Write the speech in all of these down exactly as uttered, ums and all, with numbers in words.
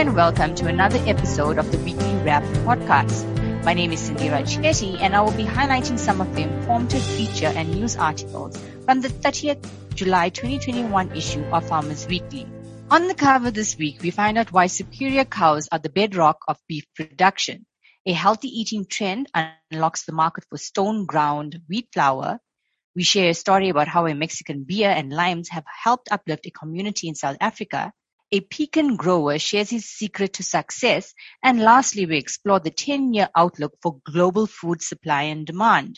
and welcome to another episode of the Weekly Wrap podcast. My name is Indira Chetty, and I will be highlighting some of the informative feature and news articles from the thirtieth of July twenty twenty-one issue of Farmers Weekly. On the cover this week, we find out why superior cows are the bedrock of beef production. A healthy eating trend unlocks the market for stone-ground wheat flour. We share a story about how a Mexican beer and limes have helped uplift a community in South Africa. A pecan grower shares his secret to success. And lastly, we explore the ten-year outlook for global food supply and demand.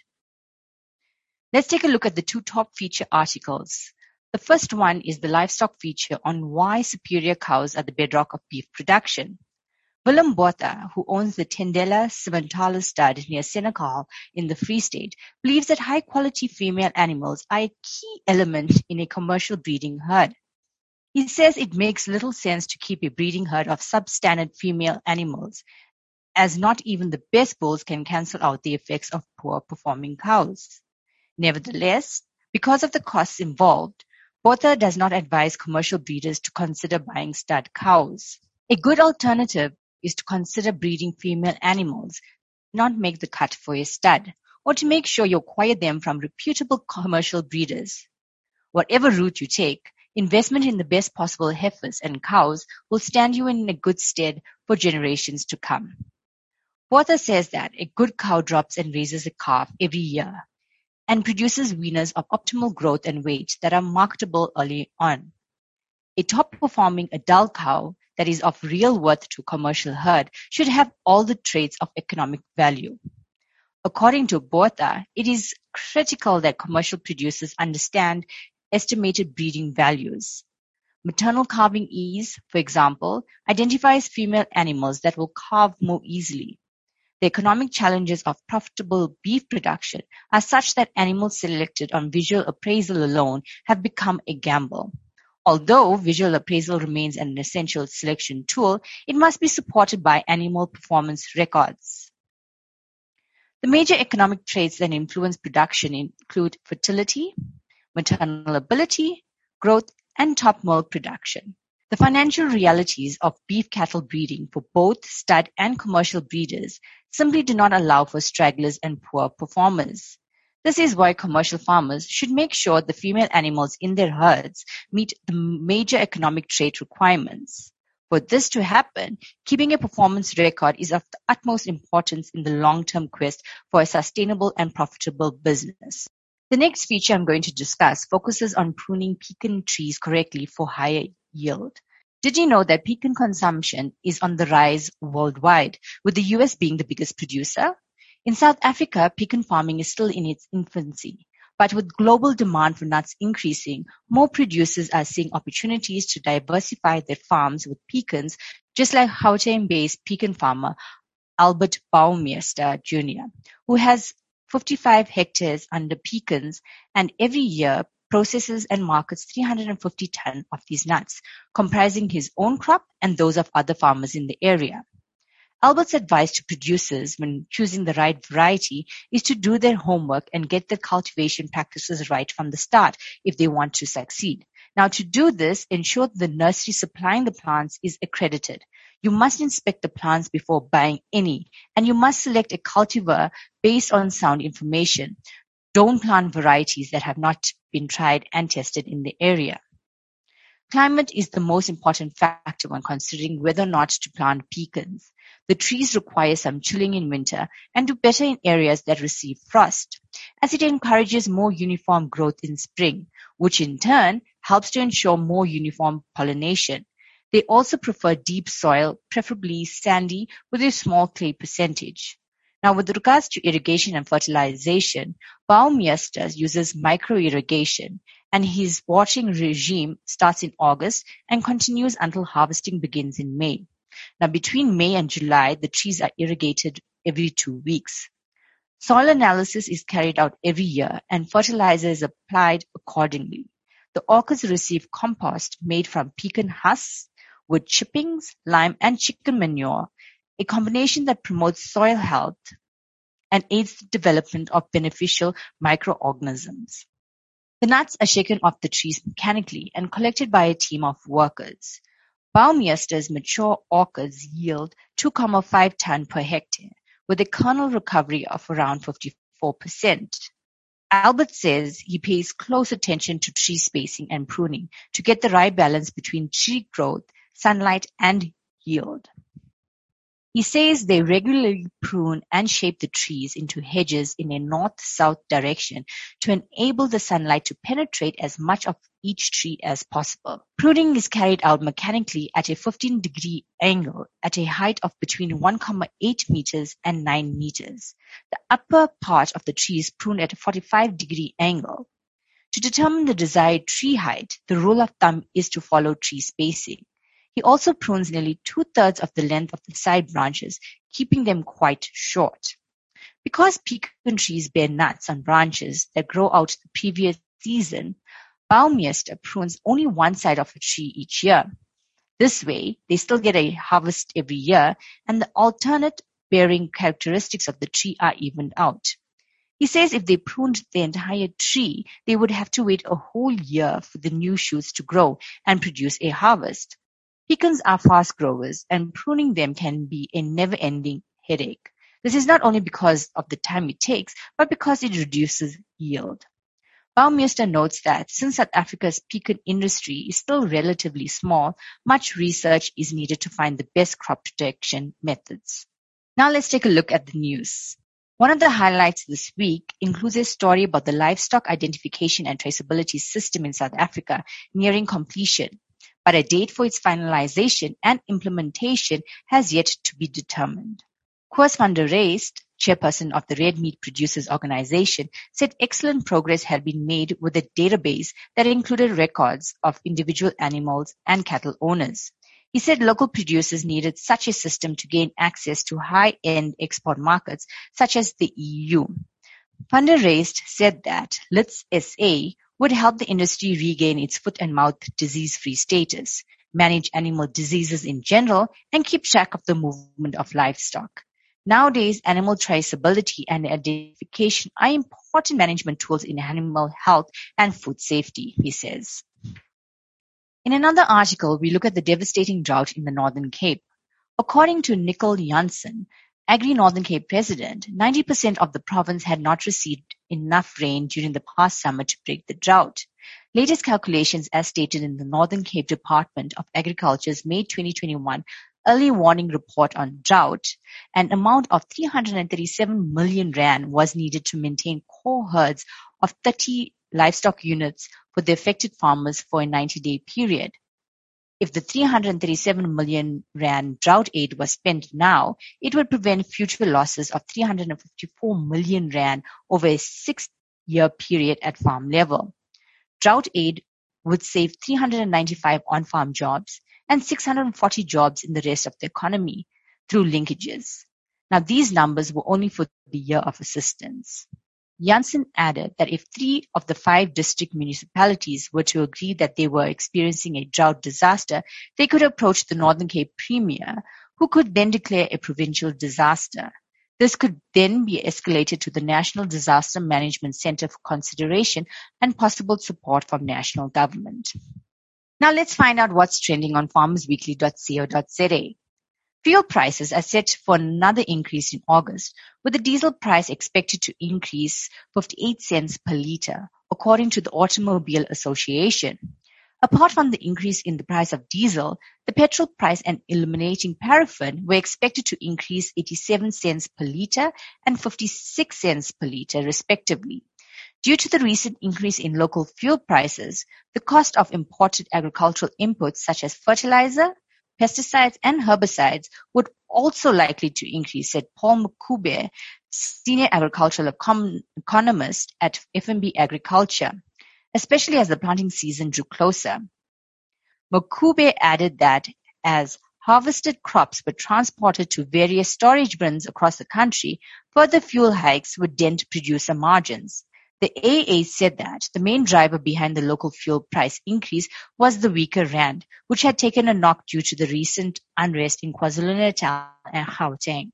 Let's take a look at the two top feature articles. The first one is the livestock feature on why superior cows are the bedrock of beef production. Willem Botha, who owns the Tendela Simentaler stud near Senekal in the Free State, believes that high-quality female animals are a key element in a commercial breeding herd. He says it makes little sense to keep a breeding herd of substandard female animals, as not even the best bulls can cancel out the effects of poor-performing cows. Nevertheless, because of the costs involved, Botha does not advise commercial breeders to consider buying stud cows. A good alternative is to consider breeding female animals, not make the cut for a stud, or to make sure you acquire them from reputable commercial breeders. Whatever route you take, investment in the best possible heifers and cows will stand you in a good stead for generations to come. Botha says that a good cow drops and raises a calf every year and produces weaners of optimal growth and weight that are marketable early on. A top-performing adult cow that is of real worth to commercial herd should have all the traits of economic value. According to Botha, it is critical that commercial producers understand estimated breeding values. Maternal calving ease, for example, identifies female animals that will calve more easily. The economic challenges of profitable beef production are such that animals selected on visual appraisal alone have become a gamble. Although visual appraisal remains an essential selection tool, it must be supported by animal performance records. The major economic traits that influence production include fertility, maternal ability, growth, and top milk production. The financial realities of beef cattle breeding for both stud and commercial breeders simply do not allow for stragglers and poor performers. This is why commercial farmers should make sure the female animals in their herds meet the major economic trait requirements. For this to happen, keeping a performance record is of the utmost importance in the long-term quest for a sustainable and profitable business. The next feature I'm going to discuss focuses on pruning pecan trees correctly for higher yield. Did you know that pecan consumption is on the rise worldwide, with the U S being the biggest producer? In South Africa, pecan farming is still in its infancy, but with global demand for nuts increasing, more producers are seeing opportunities to diversify their farms with pecans, just like Gauteng-based pecan farmer Albert Bouwmeester Junior, who has fifty-five hectares under pecans and every year processes and markets three hundred fifty tons of these nuts, comprising his own crop and those of other farmers in the area. Albert's advice to producers when choosing the right variety is to do their homework and get the cultivation practices right from the start if they want to succeed. Now, to do this, ensure the nursery supplying the plants is accredited. You must inspect the plants before buying any, and you must select a cultivar based on sound information. Don't plant varieties that have not been tried and tested in the area. Climate is the most important factor when considering whether or not to plant pecans. The trees require some chilling in winter and do better in areas that receive frost, as it encourages more uniform growth in spring, which in turn helps to ensure more uniform pollination. They also prefer deep soil, preferably sandy, with a small clay percentage. Now, with regards to irrigation and fertilization, Bouwmeester uses micro-irrigation, and his watering regime starts in August and continues until harvesting begins in May. Now, between May and July, the trees are irrigated every two weeks. Soil analysis is carried out every year, and fertilizer is applied accordingly. The orchards receive compost made from pecan husks, wood chippings, lime, and chicken manure, a combination that promotes soil health and aids the development of beneficial microorganisms. The nuts are shaken off the trees mechanically and collected by a team of workers. Baumeister's mature orchards yield two point five ton per hectare, with a kernel recovery of around fifty-four percent. Albert says he pays close attention to tree spacing and pruning to get the right balance between tree growth, sunlight, and yield. He says they regularly prune and shape the trees into hedges in a north-south direction to enable the sunlight to penetrate as much of each tree as possible. Pruning is carried out mechanically at a fifteen degree angle at a height of between one point eight meters and nine meters. The upper part of the tree is pruned at a forty-five degree angle. To determine the desired tree height, the rule of thumb is to follow tree spacing. He also prunes nearly two-thirds of the length of the side branches, keeping them quite short. Because pecan trees bear nuts on branches that grow out the previous season, Baumeister prunes only one side of a tree each year. This way, they still get a harvest every year, and the alternate bearing characteristics of the tree are evened out. He says if they pruned the entire tree, they would have to wait a whole year for the new shoots to grow and produce a harvest. Pecans are fast growers, and pruning them can be a never-ending headache. This is not only because of the time it takes, but because it reduces yield. Baumeister notes that since South Africa's pecan industry is still relatively small, much research is needed to find the best crop protection methods. Now let's take a look at the news. One of the highlights this week includes a story about the livestock identification and traceability system in South Africa nearing completion, but a date for its finalization and implementation has yet to be determined. Koos van der Reest, chairperson of the Red Meat Producers Organization, said excellent progress had been made with a database that included records of individual animals and cattle owners. He said local producers needed such a system to gain access to high-end export markets such as the E U. Van der Reest said that L I T S S A would help the industry regain its foot and mouth disease-free status, manage animal diseases in general, and keep track of the movement of livestock. Nowadays, animal traceability and identification are important management tools in animal health and food safety, he says. In another article, we look at the devastating drought in the Northern Cape. According to Nicole Janssen, Agri Northern Cape president, ninety percent of the province had not received enough rain during the past summer to break the drought. Latest calculations, as stated in the Northern Cape Department of Agriculture's May twenty twenty-one early warning report on drought, an amount of three hundred thirty-seven million rand was needed to maintain core herds of thirty livestock units for the affected farmers for a ninety-day period. If the three hundred thirty-seven million rand drought aid was spent now, it would prevent future losses of three hundred fifty-four million rand over a six-year period at farm level. Drought aid would save three hundred ninety-five on-farm jobs and six hundred forty jobs in the rest of the economy through linkages. Now, these numbers were only for the year of assistance. Janssen added that if three of the five district municipalities were to agree that they were experiencing a drought disaster, they could approach the Northern Cape Premier, who could then declare a provincial disaster. This could then be escalated to the National Disaster Management Centre for consideration and possible support from national government. Now let's find out what's trending on farmers weekly dot co dot za. Fuel prices are set for another increase in August, with the diesel price expected to increase fifty-eight cents per litre, according to the Automobile Association. Apart from the increase in the price of diesel, the petrol price and eliminating paraffin were expected to increase eighty-seven cents per litre and fifty-six cents per litre, respectively. Due to the recent increase in local fuel prices, the cost of imported agricultural inputs such as fertilizer, pesticides and herbicides would also likely to increase, said Paul Mukube, senior agricultural econ- economist at F N B Agriculture, especially as the planting season drew closer. Mukube added that as harvested crops were transported to various storage bins across the country, further fuel hikes would dent producer margins. The A A said that the main driver behind the local fuel price increase was the weaker rand, which had taken a knock due to the recent unrest in KwaZulu-Natal and Gauteng.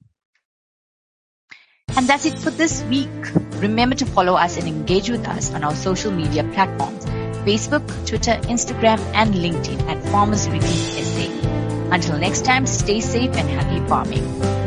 And that's it for this week. Remember to follow us and engage with us on our social media platforms, Facebook, Twitter, Instagram, and LinkedIn at Farmers Weekly S A. Until next time, stay safe and happy farming.